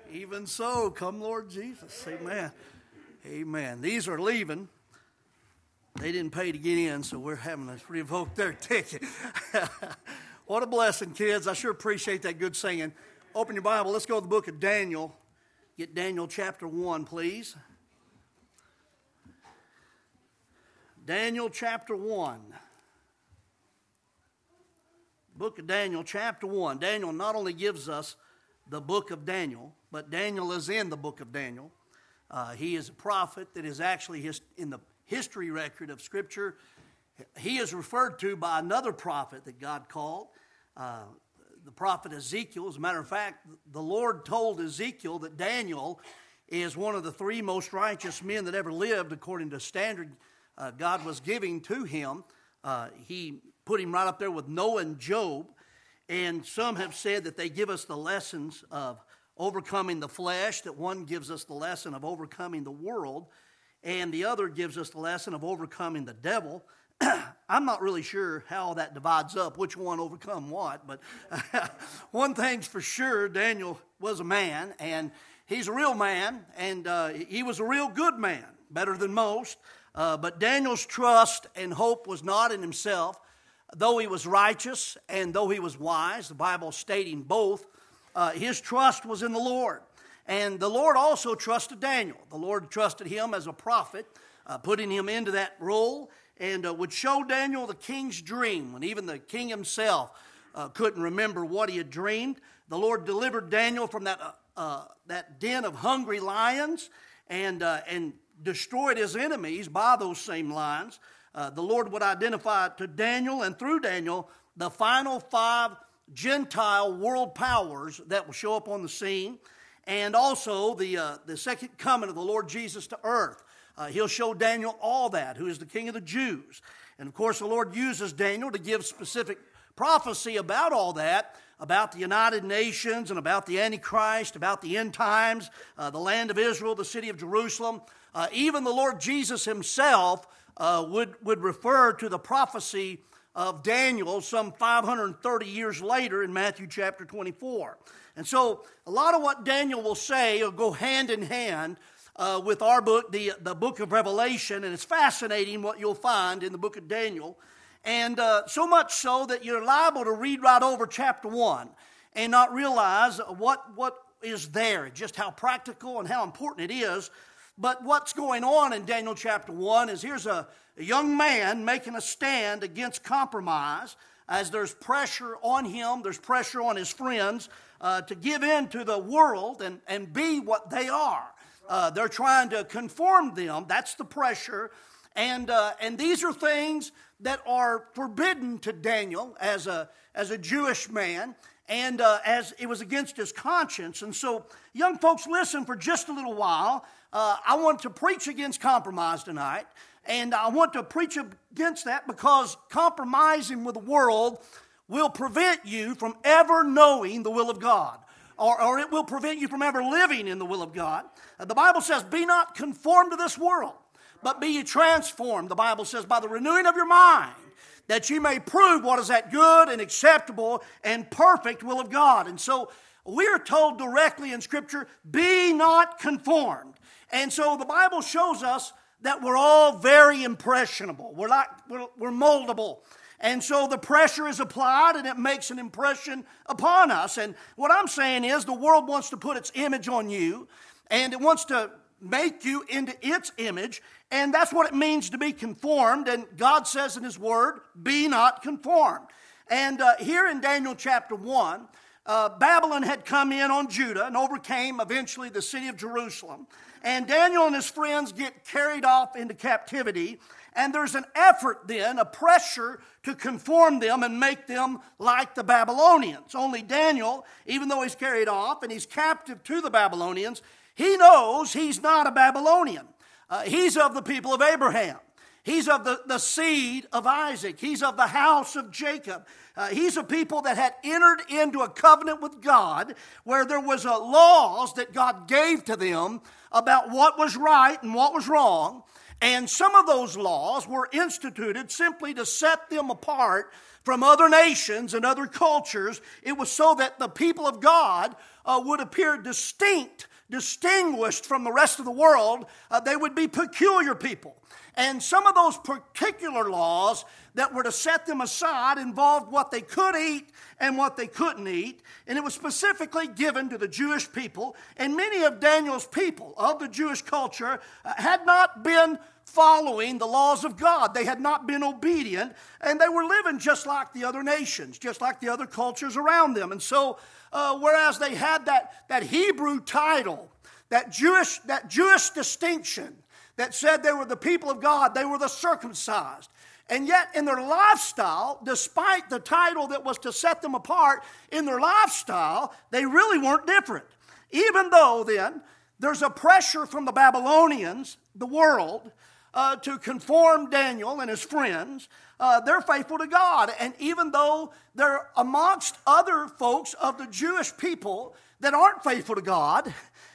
Even so, come Lord Jesus. Amen. Amen. These are leaving. They didn't pay to get in, so we're having to revoke their ticket. What a blessing, kids. I sure appreciate that good singing. Open your Bible. Let's go to the book of Daniel. Get Daniel chapter 1, please. Daniel chapter 1. Book of Daniel chapter 1. Daniel not only gives us the book of Daniel, but Daniel is in the book of Daniel. He is a prophet that is actually in the history record of Scripture. He is referred to by another prophet that God called, the prophet Ezekiel. As a matter of fact, the Lord told Ezekiel that Daniel is one of the three most righteous men that ever lived according to standard God was giving to him. He put him right up there with Noah and Job. And some have said that they give us the lessons of overcoming the flesh, that one gives us the lesson of overcoming the world, and the other gives us the lesson of overcoming the devil. I'm not really sure how that divides up, which one overcome what, but one thing's for sure, Daniel was a man, and he's a real man, and he was a real good man, better than most. But Daniel's trust and hope was not in himself. Though he was righteous and though he was wise, the Bible stating both, his trust was in the Lord. And the Lord also trusted Daniel. The Lord trusted him as a prophet, putting him into that role, and would show Daniel the king's dream. When even the king himself couldn't remember what he had dreamed, the Lord delivered Daniel from that den of hungry lions and destroyed his enemies by those same lions. The Lord would identify to Daniel and through Daniel the final 5 Gentile world powers that will show up on the scene, and also the second coming of the Lord Jesus to earth. He'll show Daniel all that, who is the King of the Jews. And of course the Lord uses Daniel to give specific prophecy about all that, about the United Nations and about the Antichrist, about the end times, the land of Israel, the city of Jerusalem. Even the Lord Jesus himself would refer to the prophecy of Daniel some 530 years later in Matthew chapter 24. And so a lot of what Daniel will say will go hand in hand with our book, the book of Revelation, and it's fascinating what you'll find in the book of Daniel. And so much so that you're liable to read right over chapter 1 and not realize what is there, just how practical and how important it is. But what's going on in Daniel chapter 1 is here's a young man making a stand against compromise as there's pressure on him, there's pressure on his friends to give in to the world and be what they are. They're trying to conform them. That's the pressure. And these are things that are forbidden to Daniel as a Jewish man, and as it was against his conscience. And so, young folks, listen for just a little while. I want to preach against compromise tonight, and I want to preach against that because compromising with the world will prevent you from ever knowing the will of God, or it will prevent you from ever living in the will of God. The Bible says, be not conformed to this world, but be ye transformed, the Bible says, by the renewing of your mind, that you may prove what is that good and acceptable and perfect will of God. And so we are told directly in Scripture, be not conformed. And so the Bible shows us that we're all very impressionable. We're moldable. And so the pressure is applied and it makes an impression upon us. And what I'm saying is the world wants to put its image on you, and it wants to make you into its image, and that's what it means to be conformed. And God says in His Word, be not conformed. And here in Daniel chapter 1, Babylon had come in on Judah and overcame eventually the city of Jerusalem. And Daniel and his friends get carried off into captivity. And there's an effort then, a pressure to conform them and make them like the Babylonians. Only Daniel, even though he's carried off and he's captive to the Babylonians, he knows he's not a Babylonian. He's of the people of Abraham. He's of the seed of Isaac. He's of the house of Jacob. He's a people that had entered into a covenant with God where there was laws that God gave to them about what was right and what was wrong. And some of those laws were instituted simply to set them apart from other nations and other cultures. It was so that the people of God would appear distinguished from the rest of the world. They would be peculiar people. And some of those particular laws that were to set them aside involved what they could eat and what they couldn't eat. And it was specifically given to the Jewish people. And many of Daniel's people of the Jewish culture had not been following the laws of God. They had not been obedient. And they were living just like the other nations, just like the other cultures around them. And so, whereas they had that Hebrew title, that Jewish distinction, that said they were the people of God, they were the circumcised. And yet in their lifestyle, despite the title that was to set them apart, in their lifestyle, they really weren't different. Even though then, there's a pressure from the Babylonians, the world, to conform Daniel and his friends, they're faithful to God. And even though they're amongst other folks of the Jewish people that aren't faithful to God,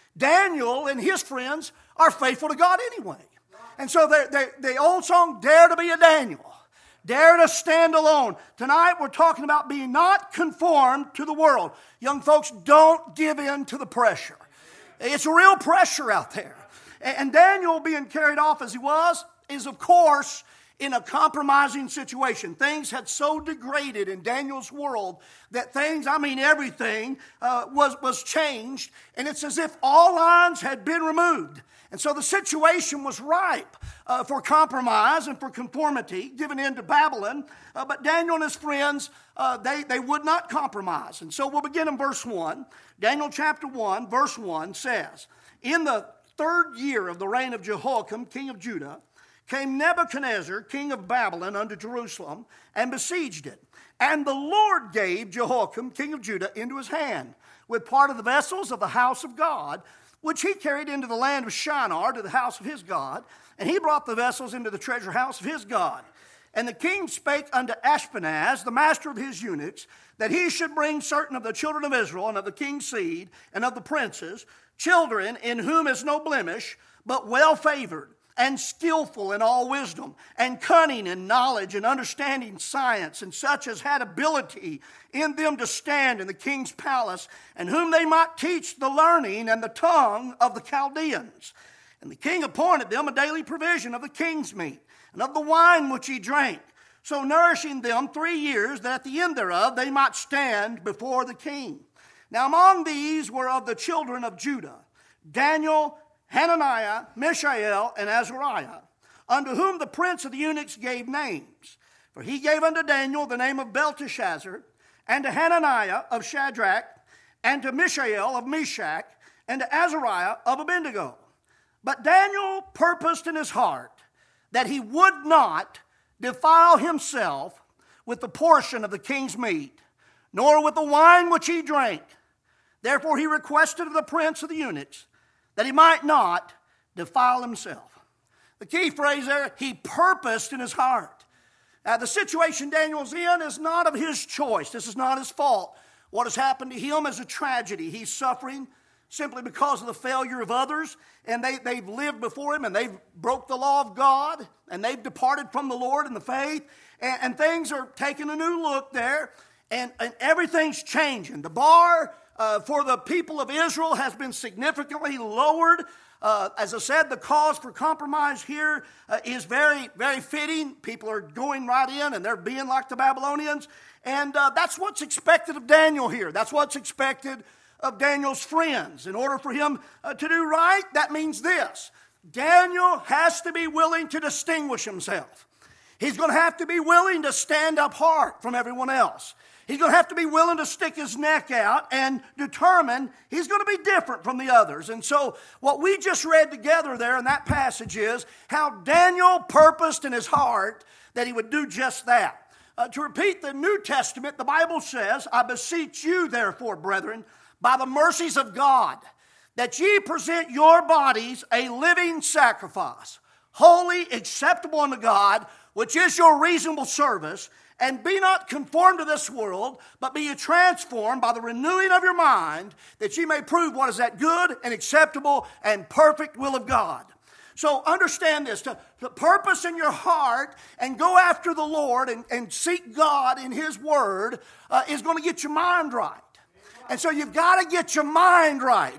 Daniel and his friends are faithful to God anyway. And so the old song, Dare to be a Daniel, dare to stand alone. Tonight we're talking about being not conformed to the world. Young folks, don't give in to the pressure. It's a real pressure out there. And Daniel being carried off as he was is, of course, in a compromising situation. Things had so degraded in Daniel's world that everything was changed. And it's as if all lines had been removed. And so the situation was ripe for compromise and for conformity, given in to Babylon. But Daniel and his friends, they would not compromise. And so we'll begin in verse 1. Daniel chapter 1, verse 1 says, "In the 3rd year of the reign of Jehoiakim, king of Judah, came Nebuchadnezzar, king of Babylon, unto Jerusalem, and besieged it. And the Lord gave Jehoiakim, king of Judah, into his hand, with part of the vessels of the house of God, which he carried into the land of Shinar, to the house of his God. And he brought the vessels into the treasure house of his God. And the king spake unto Ashpenaz, the master of his eunuchs, that he should bring certain of the children of Israel, and of the king's seed, and of the princes, children in whom is no blemish, but well favored, and skillful in all wisdom, and cunning in knowledge, and understanding science, and such as had ability in them to stand in the king's palace, and whom they might teach the learning and the tongue of the Chaldeans. And the king appointed them a daily provision of the king's meat, and of the wine which he drank, so nourishing them 3 years, that at the end thereof they might stand before the king. Now among these were of the children of Judah, Daniel, Hananiah, Mishael, and Azariah, unto whom the prince of the eunuchs gave names. For he gave unto Daniel the name of Belteshazzar, and to Hananiah of Shadrach, and to Mishael of Meshach, and to Azariah of Abednego. But Daniel purposed in his heart that he would not defile himself with the portion of the king's meat, nor with the wine which he drank. Therefore he requested of the prince of the eunuchs that he might not defile himself. The key phrase there, he purposed in his heart. Now, the situation Daniel's in is not of his choice. This is not his fault. What has happened to him is a tragedy. He's suffering simply because of the failure of others, and they've lived before him, and they've broke the law of God, and they've departed from the Lord in the faith, and things are taking a new look there, and everything's changing. The bar for the people of Israel has been significantly lowered. As I said, the cause for compromise here is very, very fitting. People are going right in, and they're being like the Babylonians, and that's what's expected of Daniel here. That's what's expected of Daniel's friends. In order for him to do right, that means this: Daniel has to be willing to distinguish himself. He's going to have to be willing to stand apart from everyone else. He's going to have to be willing to stick his neck out and determine he's going to be different from the others. And so what we just read together there in that passage is how Daniel purposed in his heart that he would do just that. To repeat the New Testament, the Bible says, "I beseech you, therefore, brethren, by the mercies of God, that ye present your bodies a living sacrifice, holy, acceptable unto God, which is your reasonable service. And be not conformed to this world, but be ye transformed by the renewing of your mind, that ye may prove what is that good and acceptable and perfect will of God." So understand this, to purpose in your heart and go after the Lord and seek God in His Word is going to get your mind right. And so you've got to get your mind right.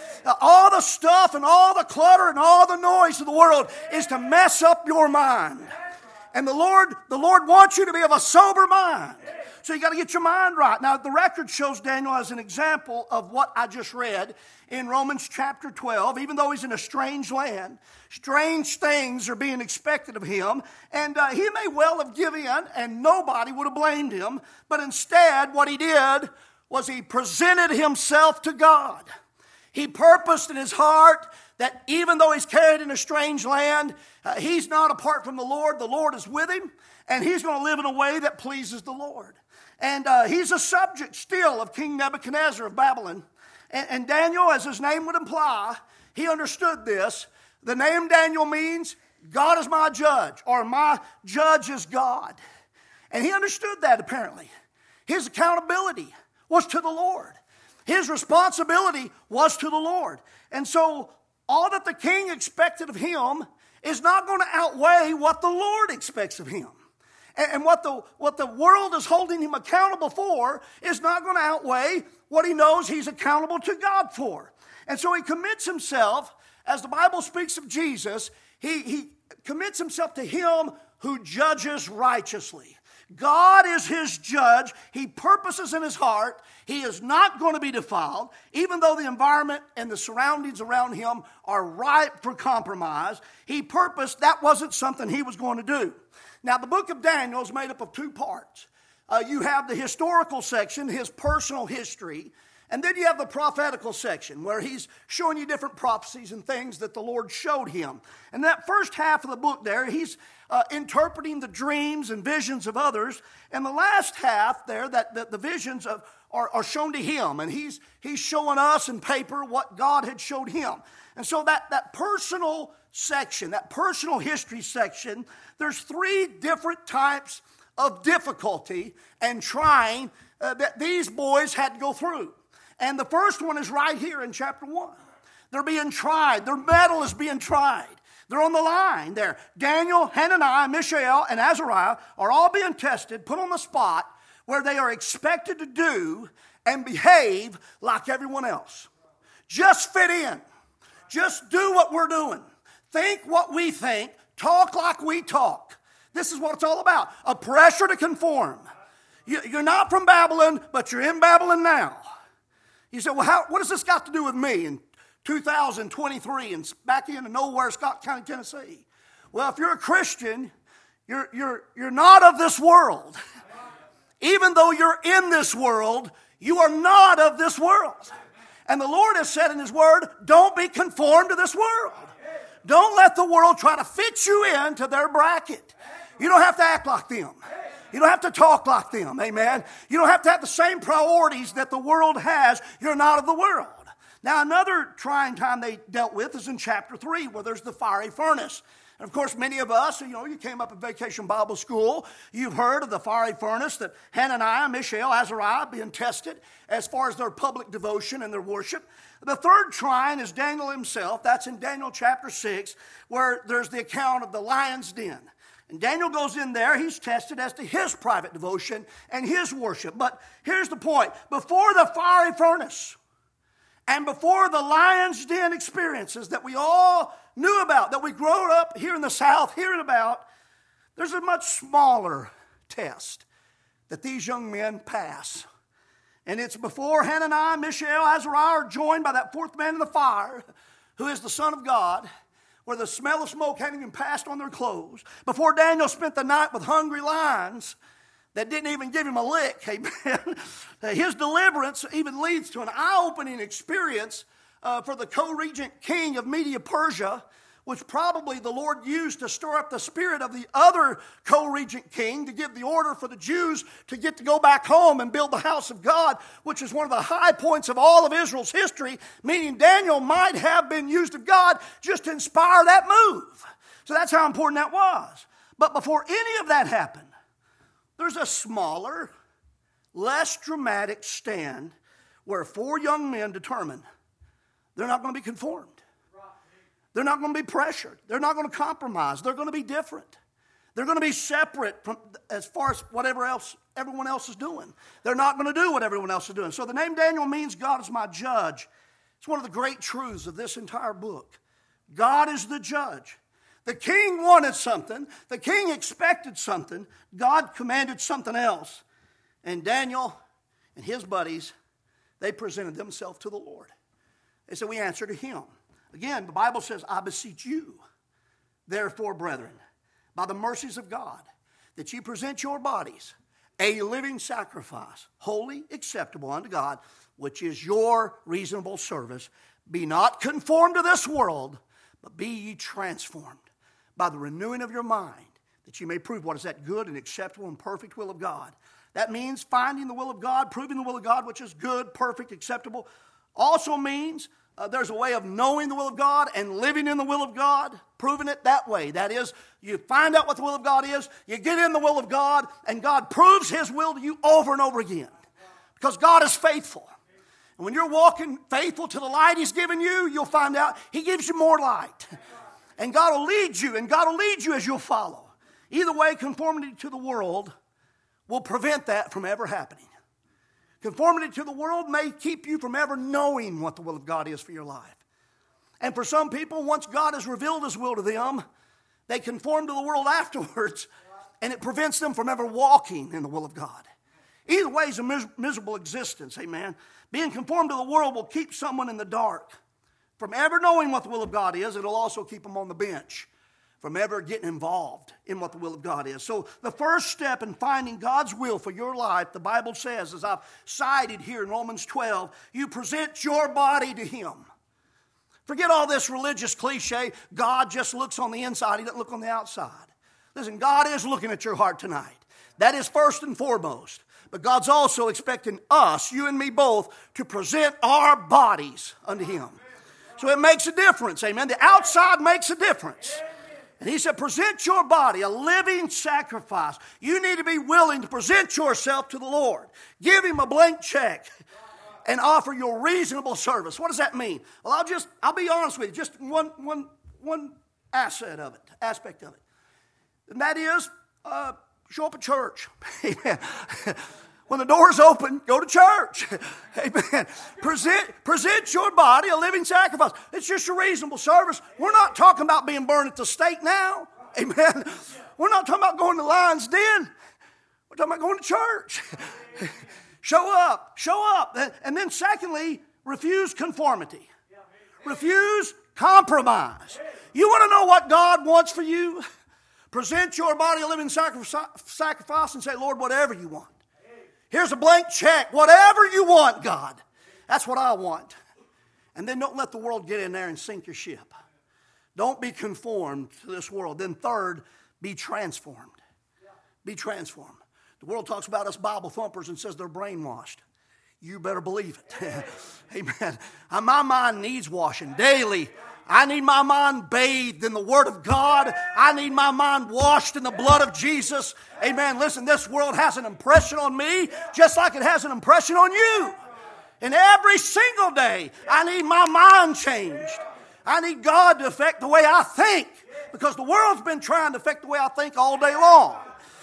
All the stuff and all the clutter and all the noise of the world is to mess up your mind. And the Lord wants you to be of a sober mind. So you got to get your mind right. Now, the record shows Daniel as an example of what I just read in Romans chapter 12. Even though he's in a strange land, strange things are being expected of him. And he may well have given in, and nobody would have blamed him. But instead, what he did was he presented himself to God. He purposed in his heart that even though he's carried in a strange land, he's not apart from the Lord is with him, and he's going to live in a way that pleases the Lord. And he's a subject still of King Nebuchadnezzar of Babylon. And Daniel, as his name would imply, he understood this. The name Daniel means God is my judge, or my judge is God. And he understood that apparently. His accountability was to the Lord. His responsibility was to the Lord. And so all that the king expected of him is not going to outweigh what the Lord expects of him. And what the world is holding him accountable for is not going to outweigh what he knows he's accountable to God for. And so he commits himself, as the Bible speaks of Jesus, he commits himself to him who judges righteously. God is his judge. He purposes in his heart. He is not going to be defiled, even though the environment and the surroundings around him are ripe for compromise. He purposed that wasn't something he was going to do. Now, the book of Daniel is made up of two parts. You have the historical section, his personal history, and then you have the prophetical section where he's showing you different prophecies and things that the Lord showed him. And that first half of the book there, he's interpreting the dreams and visions of others. And the last half there, that the visions are shown to him. And he's showing us in paper what God had showed him. And so that personal section, that personal history section, there's three different types of difficulty and trying that these boys had to go through. And the first one is right here in chapter 1. They're being tried. Their mettle is being tried. They're on the line there. Daniel, Hananiah, Mishael, and Azariah are all being tested, put on the spot where they are expected to do and behave like everyone else. Just fit in. Just do what we're doing. Think what we think. Talk like we talk. This is what it's all about. A pressure to conform. You're not from Babylon, but you're in Babylon now. You say, well, what does this got to do with me in 2023 and back in nowhere, Scott County, Tennessee? Well, if you're a Christian, you're not of this world. Even though you're in this world, you are not of this world. And the Lord has said in his word, don't be conformed to this world. Don't let the world try to fit you into their bracket. You don't have to act like them. You don't have to talk like them, amen. You don't have to have the same priorities that the world has. You're not of the world. Now, another trying time they dealt with is in chapter 3, where there's the fiery furnace. And of course, many of us, you came up in Vacation Bible School, you've heard of the fiery furnace that Hananiah, Mishael, Azariah being tested as far as their public devotion and their worship. The third trying is Daniel himself. That's in Daniel chapter 6, where there's the account of the lion's den. And Daniel goes in there, he's tested as to his private devotion and his worship. But here's the point. Before the fiery furnace and before the lion's den experiences that we all knew about, that we grew up here in the South hearing about, there's a much smaller test that these young men pass. And it's before Hananiah, Mishael, Azariah are joined by that fourth man in the fire, who is the Son of God, where the smell of smoke hadn't even passed on their clothes. Before Daniel spent the night with hungry lions that didn't even give him a lick, amen. His deliverance even leads to an eye-opening experience for the co-regent king of Media-Persia, which probably the Lord used to stir up the spirit of the other co-regent king to give the order for the Jews to get to go back home and build the house of God, which is one of the high points of all of Israel's history, meaning Daniel might have been used of God just to inspire that move. So that's how important that was. But before any of that happened, there's a smaller, less dramatic stand where four young men determine they're not going to be conformed. They're not going to be pressured. They're not going to compromise. They're going to be different. They're going to be separate from as far as whatever else everyone else is doing. They're not going to do what everyone else is doing. So the name Daniel means God is my judge. It's one of the great truths of this entire book. God is the judge. The king wanted something. The king expected something. God commanded something else. And Daniel and his buddies, they presented themselves to the Lord. They said, we answer to him. Again, the Bible says, I beseech you, therefore, brethren, by the mercies of God, that you present your bodies a living sacrifice, holy, acceptable unto God, which is your reasonable service. Be not conformed to this world, but be ye transformed by the renewing of your mind, that you may prove what is that good and acceptable and perfect will of God. That means finding the will of God, proving the will of God, which is good, perfect, acceptable. Also means there's a way of knowing the will of God and living in the will of God, proving it that way. That is, you find out what the will of God is, you get in the will of God, and God proves his will to you over and over again. Because God is faithful. And when you're walking faithful to the light he's given you, you'll find out he gives you more light. And God will lead you, and God will lead you as you'll follow. Either way, conformity to the world will prevent that from ever happening. Conformity to the world may keep you from ever knowing what the will of God is for your life. And for some people, once God has revealed his will to them, they conform to the world afterwards, and it prevents them from ever walking in the will of God. Either way is a miserable existence, amen. Being conformed to the world will keep someone in the dark from ever knowing what the will of God is. It'll also keep them on the bench from ever getting involved in what the will of God is. So the first step in finding God's will for your life, the Bible says, as I've cited here in Romans 12, you present your body to him. Forget all this religious cliche, God just looks on the inside, he doesn't look on the outside. Listen, God is looking at your heart tonight. That is first and foremost. But God's also expecting us, you and me both, to present our bodies unto him. So it makes a difference, amen. The outside makes a difference. And he said, present your body a living sacrifice. You need to be willing to present yourself to the Lord. Give him a blank check and offer your reasonable service. What does that mean? Well, I'll be honest with you, just one aspect of it. And that is, show up at church. Amen. When the doors open, go to church. Amen. Present your body a living sacrifice. It's just a reasonable service. We're not talking about being burned at the stake now. Amen. We're not talking about going to Lion's Den. We're talking about going to church. Show up. And then secondly, refuse conformity. Refuse compromise. You want to know what God wants for you? Present your body a living sacrifice and say, Lord, whatever you want. Here's a blank check. Whatever you want, God. That's what I want. And then don't let the world get in there and sink your ship. Don't be conformed to this world. Then third, be transformed. Be transformed. The world talks about us Bible thumpers and says they're brainwashed. You better believe it. Amen. My mind needs washing daily. I need my mind bathed in the Word of God. I need my mind washed in the blood of Jesus. Amen. Listen, this world has an impression on me just like it has an impression on you. And every single day, I need my mind changed. I need God to affect the way I think because the world's been trying to affect the way I think all day long.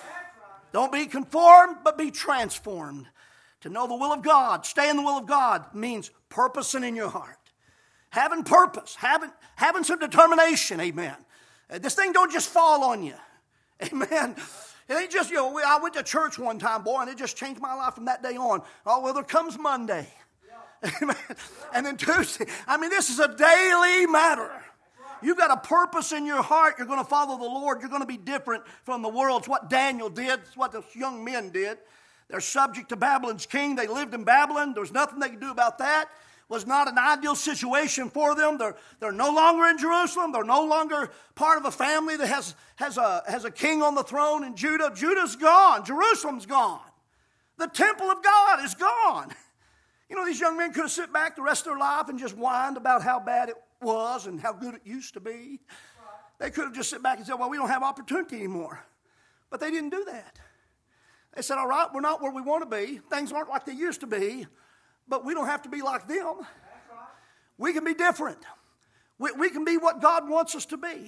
Don't be conformed, but be transformed. To know the will of God, stay in the will of God means purposing in your heart. Having purpose, having some determination, amen. This thing don't just fall on you, amen. It ain't just, I went to church one time, boy, and it just changed my life from that day on. Oh, well, there comes Monday, amen. And then Tuesday. I mean, this is a daily matter. You've got a purpose in your heart. You're going to follow the Lord. You're going to be different from the world. It's what Daniel did. It's what those young men did. They're subject to Babylon's king. They lived in Babylon. There was nothing they could do about that. Was not an ideal situation for them. They're no longer in Jerusalem. They're no longer part of a family that has a king on the throne in Judah. Judah's gone. Jerusalem's gone. The temple of God is gone. You know, these young men could have sit back the rest of their life and just whined about how bad it was and how good it used to be. They could have just sit back and said, well, we don't have opportunity anymore. But they didn't do that. They said, all right, we're not where we want to be. Things aren't like they used to be. But we don't have to be like them. We can be different. We can be what God wants us to be.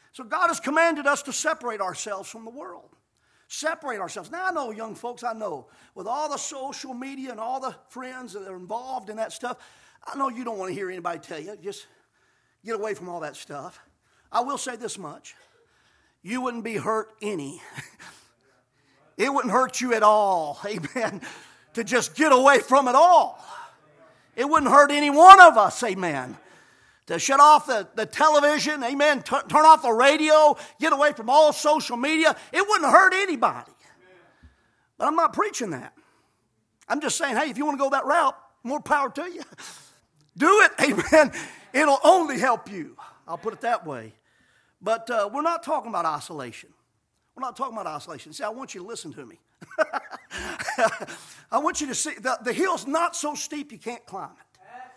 So God has commanded us to separate ourselves from the world. Separate ourselves. Now I know, young folks, I know, with all the social media and all the friends that are involved in that stuff, I know you don't want to hear anybody tell you, just get away from all that stuff. I will say this much. You wouldn't be hurt any. It wouldn't hurt you at all, amen, to just get away from it all. It wouldn't hurt any one of us, amen, to shut off the television, amen, turn off the radio, get away from all social media. It wouldn't hurt anybody. But I'm not preaching that. I'm just saying, hey, if you want to go that route, more power to you. Do it, amen. It'll only help you. I'll put it that way. But we're not talking about isolation. We're not talking about isolation. See, I want you to listen to me. I want you to see, the hill's not so steep you can't climb it.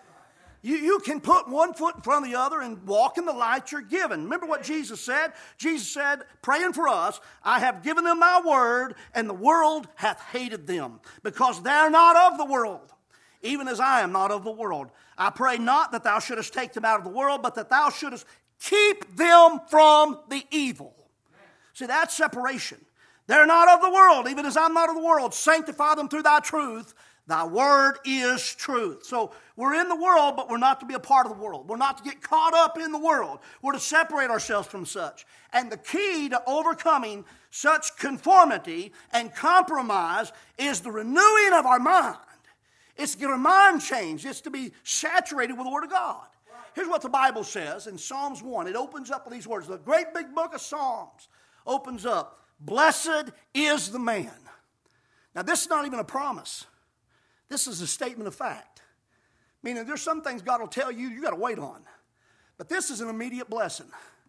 You can put one foot in front of the other and walk in the light you're given. Remember what Jesus said? Jesus said, praying for us, I have given them my word, and the world hath hated them, because they're not of the world, even as I am not of the world. I pray not that thou shouldest take them out of the world, but that thou shouldest keep them from the evil. See, that's separation. They're not of the world, even as I'm not of the world. Sanctify them through thy truth. Thy word is truth. So we're in the world, but we're not to be a part of the world. We're not to get caught up in the world. We're to separate ourselves from such. And the key to overcoming such conformity and compromise is the renewing of our mind. It's to get our mind changed. It's to be saturated with the Word of God. Here's what the Bible says in Psalms 1. It opens up with these words. The great big book of Psalms opens up. Blessed is the man. Now, this is not even a promise. This is a statement of fact. Meaning there's some things God will tell you you got to wait on. But this is an immediate blessing.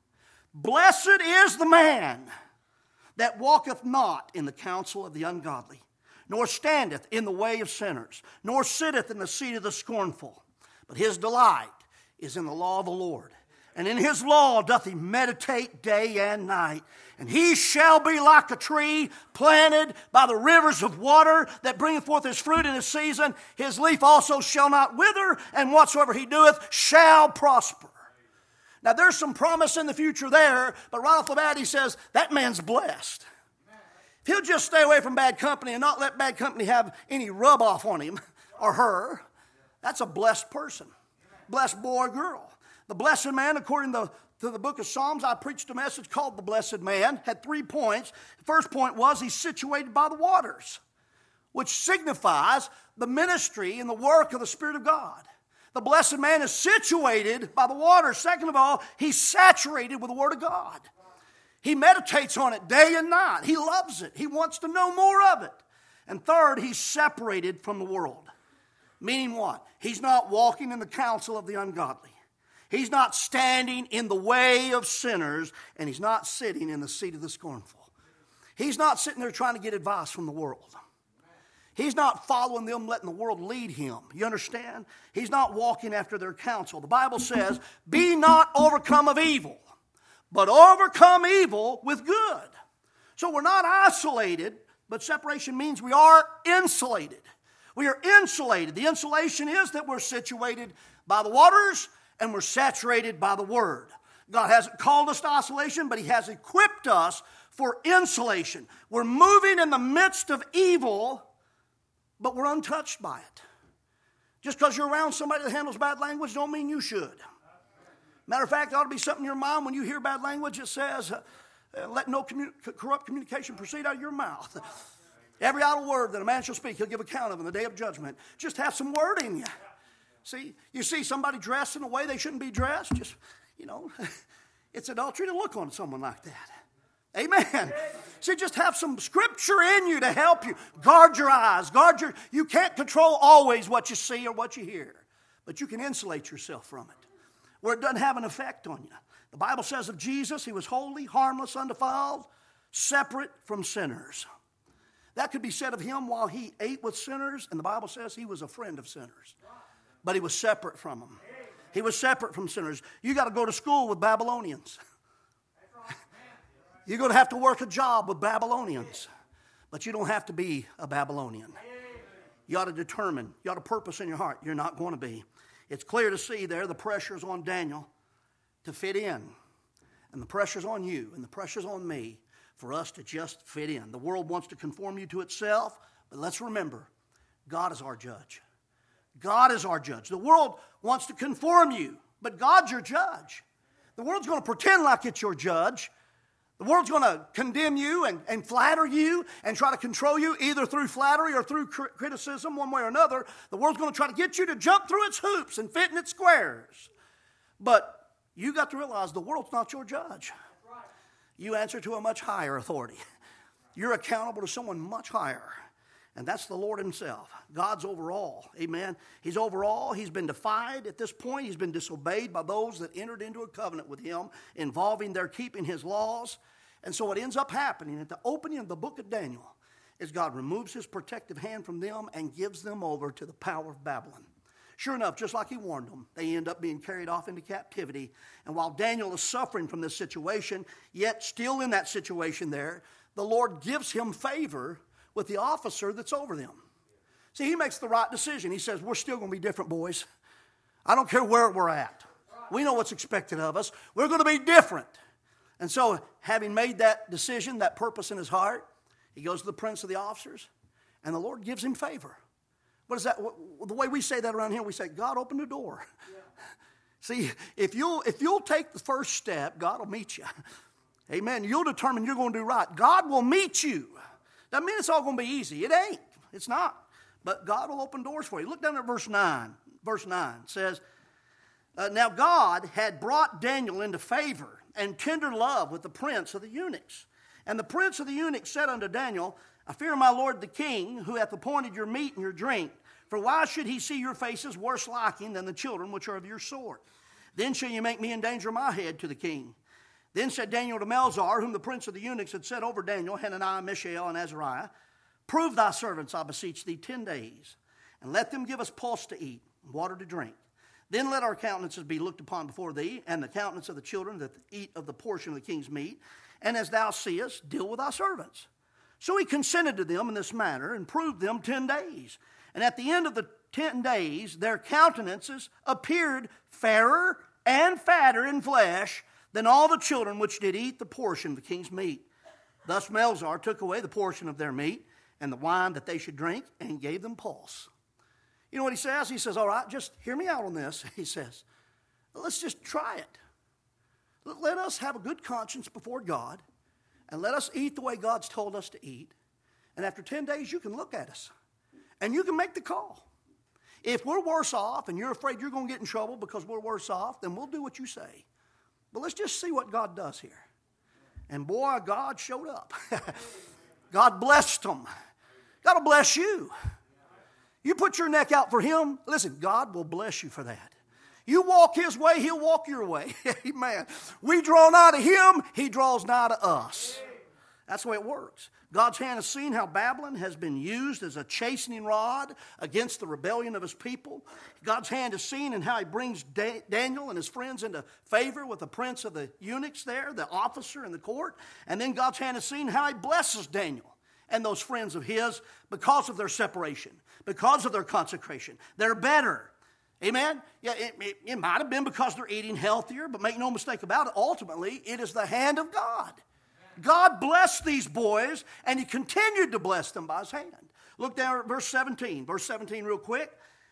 Blessed is the man that walketh not in the counsel of the ungodly, nor standeth in the way of sinners, nor sitteth in the seat of the scornful. But his delight is in the law of the Lord. And in his law doth he meditate day and night. And he shall be like a tree planted by the rivers of water that bringeth forth his fruit in his season. His leaf also shall not wither, and whatsoever he doeth shall prosper. Now there's some promise in the future there, but right off the bat he says, that man's blessed. If he'll just stay away from bad company and not let bad company have any rub off on him or her, that's a blessed person. Blessed boy or girl. The blessed man, according to the book of Psalms, I preached a message called The Blessed Man, had 3 points. The first point was he's situated by the waters, which signifies the ministry and the work of the Spirit of God. The blessed man is situated by the waters. Second of all, he's saturated with the Word of God. He meditates on it day and night. He loves it. He wants to know more of it. And third, he's separated from the world. Meaning what? He's not walking in the counsel of the ungodly. He's not standing in the way of sinners, and he's not sitting in the seat of the scornful. He's not sitting there trying to get advice from the world. He's not following them, letting the world lead him. You understand? He's not walking after their counsel. The Bible says, be not overcome of evil, but overcome evil with good. So we're not isolated, but separation means we are insulated. We are insulated. The insulation is that we're situated by the waters and we're saturated by the Word. God hasn't called us to isolation, but He has equipped us for insulation. We're moving in the midst of evil, but we're untouched by it. Just because you're around somebody that handles bad language don't mean you should. Matter of fact, there ought to be something in your mind when you hear bad language that says, let no corrupt communication proceed out of your mouth. Every idle word that a man shall speak, he'll give account of in the day of judgment. Just have some word in you. See, you see somebody dressed in a way they shouldn't be dressed, just, it's adultery to look on someone like that. Amen. See, just have some scripture in you to help you. Guard your eyes. You can't control always what you see or what you hear, but you can insulate yourself from it, where it doesn't have an effect on you. The Bible says of Jesus, He was holy, harmless, undefiled, separate from sinners. That could be said of Him while He ate with sinners, and the Bible says He was a friend of sinners. But He was separate from them. He was separate from sinners. You got to go to school with Babylonians. You're going to have to work a job with Babylonians. But you don't have to be a Babylonian. You ought to determine, you ought to purpose in your heart, you're not going to be. It's clear to see there the pressure's on Daniel to fit in. And the pressure's on you and the pressure's on me for us to just fit in. The world wants to conform you to itself, but let's remember, God is our judge. God is our judge. The world wants to conform you, but God's your judge. The world's going to pretend like it's your judge. The world's going to condemn you and flatter you and try to control you either through flattery or through criticism, one way or another. The world's going to try to get you to jump through its hoops and fit in its squares. But you got to realize the world's not your judge. You answer to a much higher authority. You're accountable to someone much higher. And that's the Lord himself. God's over all. Amen. He's over all. He's been defied at this point. He's been disobeyed by those that entered into a covenant with him involving their keeping his laws. And so what ends up happening at the opening of the book of Daniel is God removes his protective hand from them and gives them over to the power of Babylon. Sure enough, just like he warned them, they end up being carried off into captivity. And while Daniel is suffering from this situation, yet still in that situation there, the Lord gives him favor with the officer that's over them. See, he makes the right decision. He says, we're still going to be different, boys. I don't care where we're at. We know what's expected of us. We're going to be different. And so, having made that decision, that purpose in his heart, he goes to the prince of the officers, and the Lord gives him favor. What is that? The way we say that around here, we say, God opened the door. Yeah. See, if you'll take the first step, God will meet you. Amen. You'll determine you're going to do right. God will meet you. Doesn't mean it's all going to be easy. It ain't. It's not. But God will open doors for you. Look down at verse 9. Verse 9 says, now God had brought Daniel into favor and tender love with the prince of the eunuchs. And the prince of the eunuchs said unto Daniel, I fear my lord the king, who hath appointed your meat and your drink. For why should he see your faces worse liking than the children which are of your sort? Then shall you make me endanger my head to the king. Then said Daniel to Melzar, whom the prince of the eunuchs had set over Daniel, Hananiah, Mishael, and Azariah, prove thy servants, I beseech thee, 10 days, and let them give us pulse to eat, and water to drink. Then let our countenances be looked upon before thee, and the countenance of the children that eat of the portion of the king's meat. And as thou seest, deal with thy servants. So he consented to them in this manner, and proved them 10 days. And at the end of the 10 days, their countenances appeared fairer and fatter in flesh than all the children which did eat the portion of the king's meat. Thus Melzar took away the portion of their meat, and the wine that they should drink, and gave them pulse. You know what he says? He says, all right, just hear me out on this. He says, let's just try it. Let us have a good conscience before God, and let us eat the way God's told us to eat. And after 10 days, you can look at us, and you can make the call. If we're worse off, and you're afraid you're going to get in trouble because we're worse off, then we'll do what you say. But let's just see what God does here. And boy, God showed up. God blessed them. God will bless you. You put your neck out for him, listen, God will bless you for that. You walk his way, he'll walk your way. Amen. We draw nigh to him, he draws nigh to us. That's the way it works. God's hand has seen how Babylon has been used as a chastening rod against the rebellion of his people. God's hand has seen and how he brings Daniel and his friends into favor with the prince of the eunuchs there, the officer in the court. And then God's hand has seen how he blesses Daniel and those friends of his because of their separation, because of their consecration. They're better. Amen? Yeah, it might have been because they're eating healthier, but make no mistake about it, ultimately, it is the hand of God. God blessed these boys, and he continued to bless them by his hand. Look down at verse 17. Verse 17 real quick.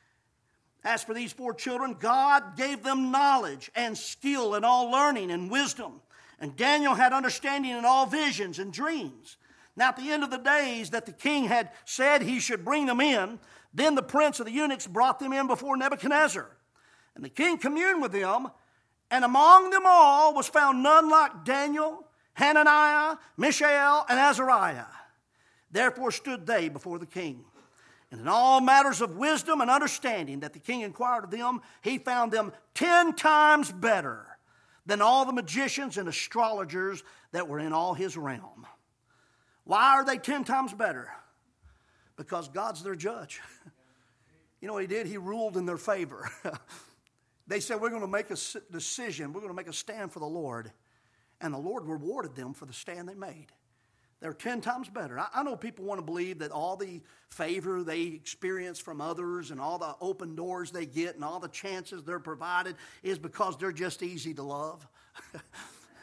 As for these 4 children, God gave them knowledge and skill in all learning and wisdom. And Daniel had understanding in all visions and dreams. Now at the end of the days that the king had said he should bring them in, then the prince of the eunuchs brought them in before Nebuchadnezzar. And the king communed with them, and among them all was found none like Daniel, Hananiah, Mishael, and Azariah. Therefore stood they before the king. And in all matters of wisdom and understanding that the king inquired of them, he found them 10 times better than all the magicians and astrologers that were in all his realm. Why are they 10 times better? Because God's their judge. You know what he did? He ruled in their favor. They said, we're going to make a decision. We're going to make a stand for the Lord. And the Lord rewarded them for the stand they made. They're 10 times better. I know people want to believe that all the favor they experience from others and all the open doors they get and all the chances they're provided is because they're just easy to love.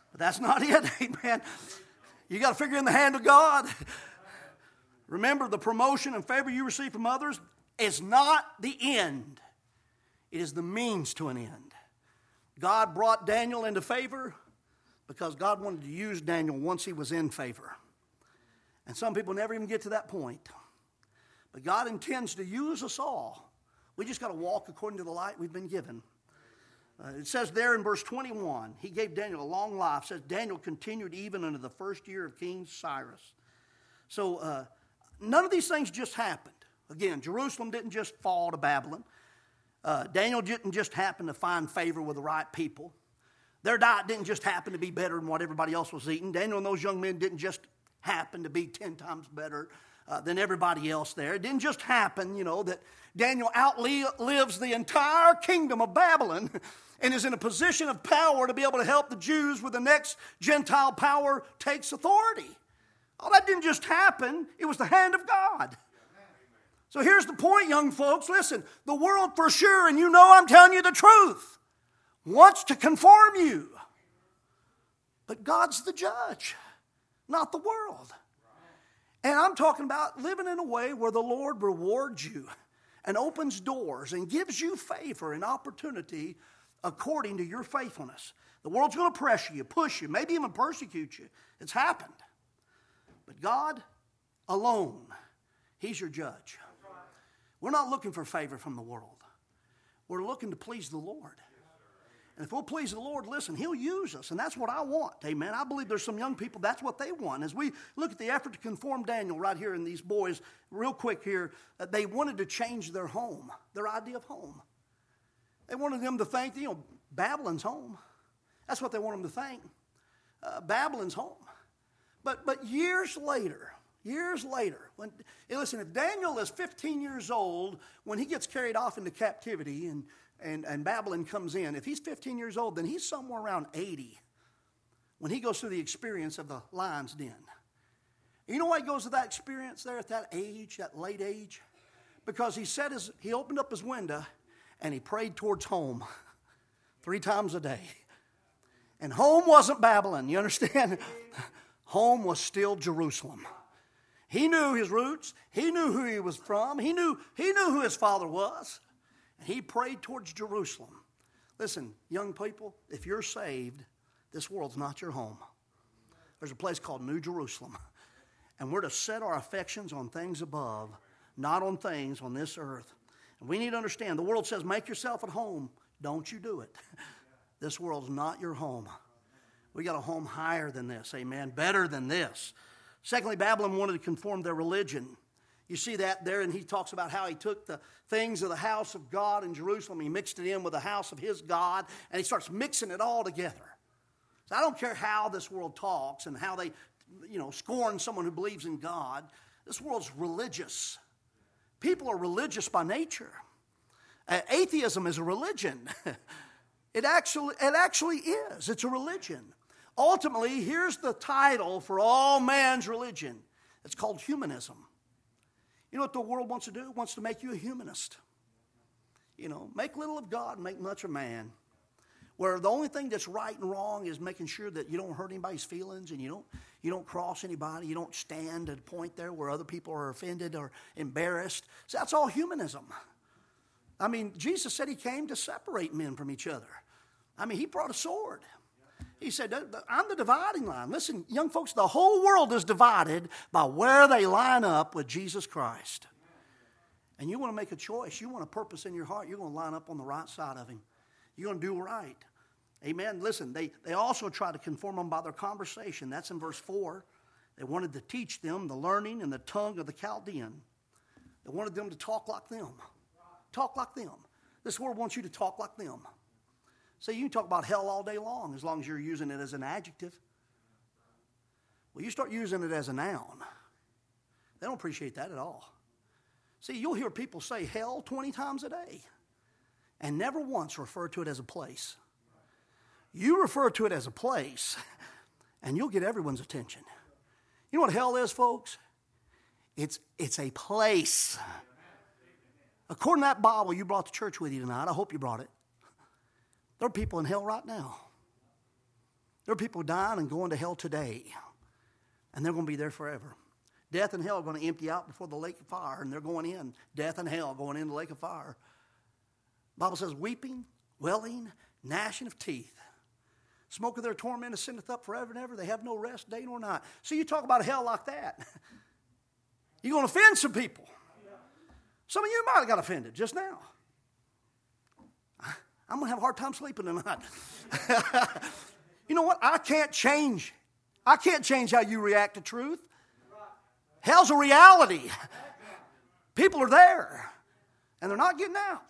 But that's not it, amen. You got to figure in the hand of God. Remember, the promotion and favor you receive from others is not the end. It is the means to an end. God brought Daniel into favor because God wanted to use Daniel once he was in favor. And some people never even get to that point. But God intends to use us all. We just got to walk according to the light we've been given. It says there in verse 21, he gave Daniel a long life. It says Daniel continued even unto the first year of King Cyrus. So none of these things just happened. Again, Jerusalem didn't just fall to Babylon. Daniel didn't just happen to find favor with the right people. Their diet didn't just happen to be better than what everybody else was eating. Daniel and those young men didn't just happen to be 10 times better than everybody else there. It didn't just happen, that Daniel outlives the entire kingdom of Babylon and is in a position of power to be able to help the Jews with the next Gentile power takes authority. All that didn't just happen. It was the hand of God. So here's the point, young folks. Listen, the world for sure, and I'm telling you the truth, wants to conform you. But God's the judge, not the world. And I'm talking about living in a way where the Lord rewards you and opens doors and gives you favor and opportunity according to your faithfulness. The world's going to pressure you, push you, maybe even persecute you. It's happened. But God alone, He's your judge. We're not looking for favor from the world. We're looking to please the Lord. And if we'll please the Lord, listen, He'll use us. And that's what I want. Amen. I believe there's some young people, that's what they want. As we look at the effort to conform Daniel right here in these boys, real quick here, they wanted to change their home, their idea of home. They wanted them to think, Babylon's home. That's what they want them to think. Babylon's home. But years later, listen, if Daniel is 15 years old, when he gets carried off into captivity and Babylon comes in, if he's 15 years old, then he's somewhere around 80 when he goes through the experience of the lion's den. You know why he goes to that experience there at that age, that late age? Because he opened up his window and he prayed towards home 3 times a day. And home wasn't Babylon, you understand? Home was still Jerusalem. He knew his roots. He knew who he was from. He knew who his father was. And he prayed towards Jerusalem. Listen, young people, if you're saved, this world's not your home. There's a place called New Jerusalem. And we're to set our affections on things above, not on things on this earth. And we need to understand, the world says, make yourself at home. Don't you do it. This world's not your home. We got a home higher than this, amen, better than this. Secondly, Babylon wanted to conform their religion. You see that there, and he talks about how he took the things of the house of God in Jerusalem, he mixed it in with the house of his God, and he starts mixing it all together. So I don't care how this world talks and how they, scorn someone who believes in God. This world's religious. People are religious by nature. Atheism is a religion. It actually is. It's a religion. Ultimately, here's the title for all man's religion. It's called humanism. You know what the world wants to do? It wants to make you a humanist. Make little of God, make much of man. Where the only thing that's right and wrong is making sure that you don't hurt anybody's feelings and you don't cross anybody. You don't stand at a point there where other people are offended or embarrassed. So that's all humanism. I mean, Jesus said He came to separate men from each other. I mean, He brought a sword. He said, I'm the dividing line. Listen, young folks, the whole world is divided by where they line up with Jesus Christ. And you want to make a choice. You want a purpose in your heart. You're going to line up on the right side of Him. You're going to do right. Amen. Listen, they also try to conform them by their conversation. That's in verse 4. They wanted to teach them the learning and the tongue of the Chaldean. They wanted them to talk like them. Talk like them. This world wants you to talk like them. See, you can talk about hell all day long as you're using it as an adjective. Well, you start using it as a noun. They don't appreciate that at all. See, you'll hear people say hell 20 times a day and never once refer to it as a place. You refer to it as a place and you'll get everyone's attention. You know what hell is, folks? It's a place. According to that Bible you brought to church with you tonight, I hope you brought it. There are people in hell right now. There are people dying and going to hell today, and they're going to be there forever. Death and hell are going to empty out before the lake of fire, and they're going in. Death and hell going in the lake of fire. The Bible says, weeping, wailing, gnashing of teeth. Smoke of their torment ascendeth up forever and ever. They have no rest day nor night. So you talk about hell like that. You're going to offend some people. Some of you might have got offended just now. I'm going to have a hard time sleeping tonight. You know what? I can't change how you react to truth. Hell's a reality. People are there, and they're not getting out.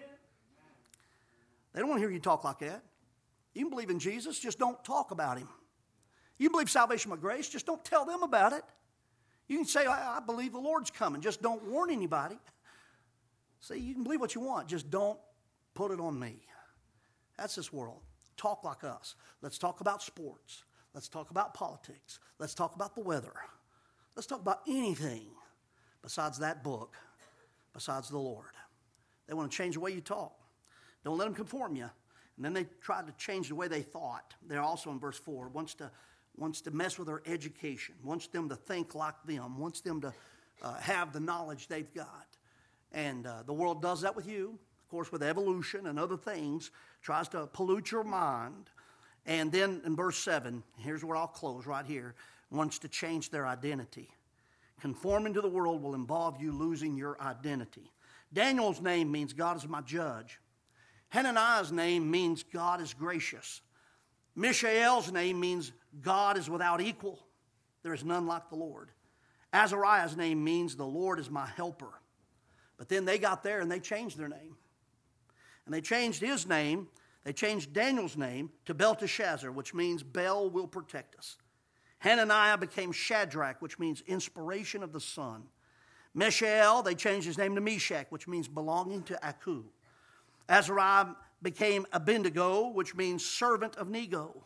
They don't want to hear you talk like that. You can believe in Jesus, just don't talk about him. You can believe salvation by grace, just don't tell them about it. You can say, I believe the Lord's coming, just don't warn anybody. See, you can believe what you want, just don't put it on me. That's this world. Talk like us. Let's talk about sports. Let's talk about politics. Let's talk about the weather. Let's talk about anything besides that book, besides the Lord. They want to change the way you talk. Don't let them conform you. And then they tried to change the way they thought. They're also in verse 4, wants to mess with their education, wants them to think like them, wants them to have the knowledge they've got. And the world does that with you, of course, with evolution and other things, tries to pollute your mind. And then in verse 7, here's where I'll close right here, wants to change their identity. Conforming to the world will involve you losing your identity. Daniel's name means God is my judge. Hananiah's name means God is gracious. Mishael's name means God is without equal. There is none like the Lord. Azariah's name means the Lord is my helper. But then they got there and they changed their name. And they changed his name. They changed Daniel's name to Belteshazzar, which means Bel will protect us. Hananiah became Shadrach, which means inspiration of the sun. Mishael, they changed his name to Meshach, which means belonging to Aku. Azariah became Abednego, which means servant of Nego.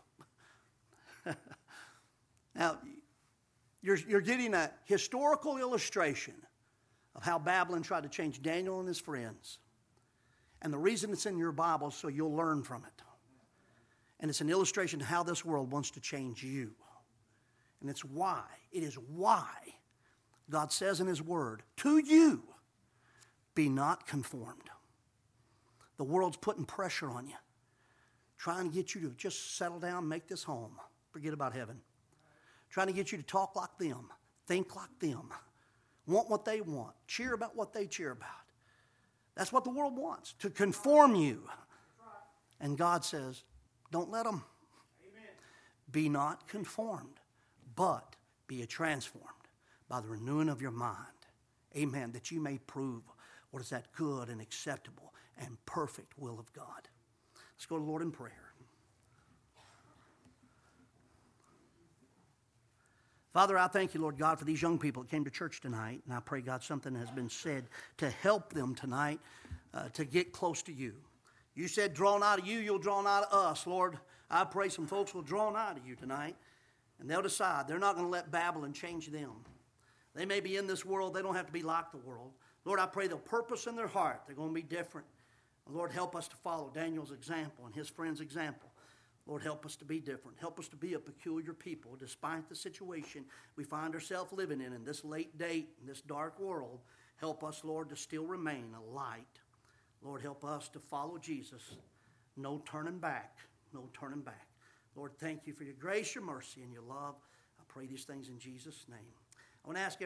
Now, you're getting a historical illustration of how Babylon tried to change Daniel and his friends. And the reason it's in your Bible is so you'll learn from it. And it's an illustration of how this world wants to change you. And it is why God says in his word, to you, be not conformed. The world's putting pressure on you, trying to get you to just settle down, make this home, forget about heaven. Trying to get you to talk like them, think like them, want what they want, cheer about what they cheer about. That's what the world wants, to conform you. And God says, don't let them. Amen. Be not conformed, but be transformed by the renewing of your mind. Amen. That you may prove what is that good and acceptable and perfect will of God. Let's go to the Lord in prayer. Father, I thank you, Lord God, for these young people that came to church tonight. And I pray, God, something has been said to help them tonight to get close to you. You said, draw nigh to you, you'll draw nigh to us. Lord, I pray some folks will draw nigh to you tonight. And they'll decide they're not going to let Babylon change them. They may be in this world. They don't have to be like the world. Lord, I pray they'll purpose in their heart. They're going to be different. Lord, help us to follow Daniel's example and his friend's example. Lord, help us to be different. Help us to be a peculiar people despite the situation we find ourselves living in this late date, in this dark world. Help us, Lord, to still remain a light. Lord, help us to follow Jesus. No turning back. No turning back. Lord, thank you for your grace, your mercy, and your love. I pray these things in Jesus' name. I want to ask